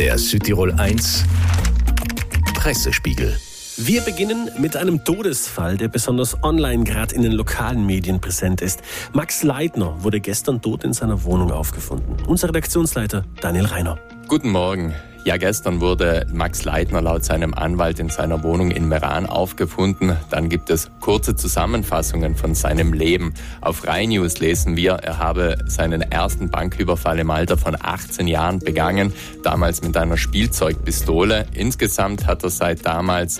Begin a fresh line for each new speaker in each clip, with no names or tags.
Der Südtirol 1 Pressespiegel.
Wir beginnen mit einem Todesfall, der besonders online gerade in den lokalen Medien präsent ist. Max Leitner wurde gestern tot in seiner Wohnung aufgefunden. Unser Redaktionsleiter Daniel Reiner.
Guten Morgen. Ja, gestern wurde Max Leitner laut seinem Anwalt in seiner Wohnung in Meran aufgefunden. Dann gibt es kurze Zusammenfassungen von seinem Leben. Auf Rai News lesen wir, er habe seinen ersten Banküberfall im Alter von 18 Jahren begangen, damals mit einer Spielzeugpistole. Insgesamt hat er seit damals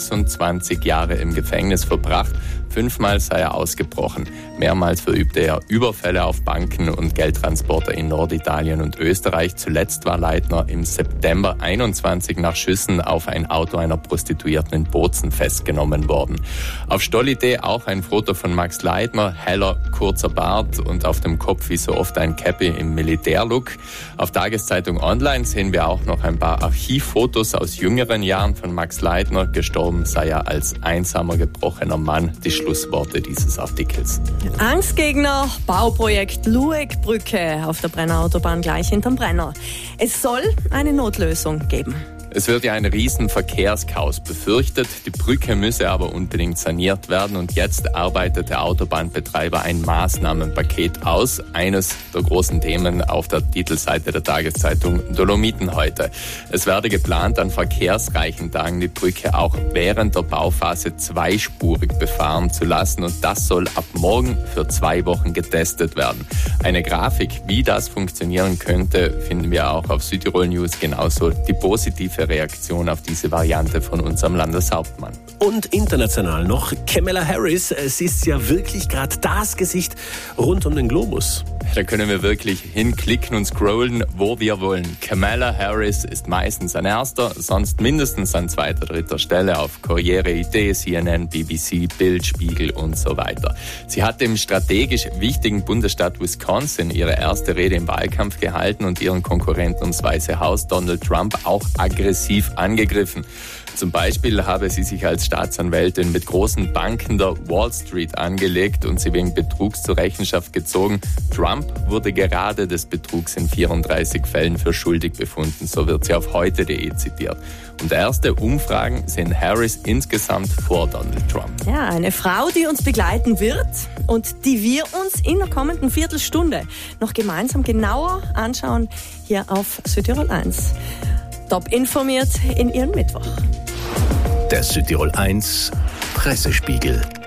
26 Jahre im Gefängnis verbracht. 5-mal sei er ausgebrochen. Mehrmals verübte er Überfälle auf Banken und Geldtransporter in Norditalien und Österreich. Zuletzt war Leitner im September 21 nach Schüssen auf ein Auto einer Prostituierten in Bozen festgenommen worden. Auf Stolli.de auch ein Foto von Max Leitner, heller, kurzer Bart und auf dem Kopf wie so oft ein Käppi im Militärlook. Auf Tageszeitung Online sehen wir auch noch ein paar Archivfotos aus jüngeren Jahren von Max Leitner. Gestorben sei er als einsamer, gebrochener Mann. Die Schlussworte dieses Artikels.
Angstgegner, Bauprojekt Luegbrücke auf der Brenner Autobahn gleich hinterm Brenner. Es soll eine Notlösung geben.
Es wird ja ein riesen Verkehrschaos befürchtet. Die Brücke müsse aber unbedingt saniert werden und jetzt arbeitet der Autobahnbetreiber ein Maßnahmenpaket aus. Eines der großen Themen auf der Titelseite der Tageszeitung Dolomiten heute. Es werde geplant, an verkehrsreichen Tagen die Brücke auch während der Bauphase zweispurig befahren zu lassen und das soll ab morgen für 2 Wochen getestet werden. Eine Grafik, wie das funktionieren könnte, finden wir auch auf Südtirol News, genauso die positive Reaktion auf diese Variante von unserem Landeshauptmann.
Und international noch Kamala Harris. Sie ist ja wirklich gerade das Gesicht rund um den Globus.
Da können wir wirklich hinklicken und scrollen, wo wir wollen. Kamala Harris ist meistens an erster, sonst mindestens an 2., 3. Stelle auf Corriere.it, CNN, BBC, Bild, Spiegel und so weiter. Sie hat im strategisch wichtigen Bundesstaat Wisconsin ihre erste Rede im Wahlkampf gehalten und ihren Konkurrenten ums Weiße Haus, Donald Trump, auch aggressiv angegriffen. Zum Beispiel habe sie sich als Staatsanwältin mit großen Banken der Wall Street angelegt und sie wegen Betrugs zur Rechenschaft gezogen. Trump wurde gerade des Betrugs in 34 Fällen für schuldig befunden, so wird sie auf heute.de zitiert. Und erste Umfragen sehen Harris insgesamt vor Donald Trump.
Ja, eine Frau, die uns begleiten wird und die wir uns in der kommenden Viertelstunde noch gemeinsam genauer anschauen hier auf Südtirol 1. Top informiert in Ihrem Mittwoch.
Der Südtirol 1 Pressespiegel.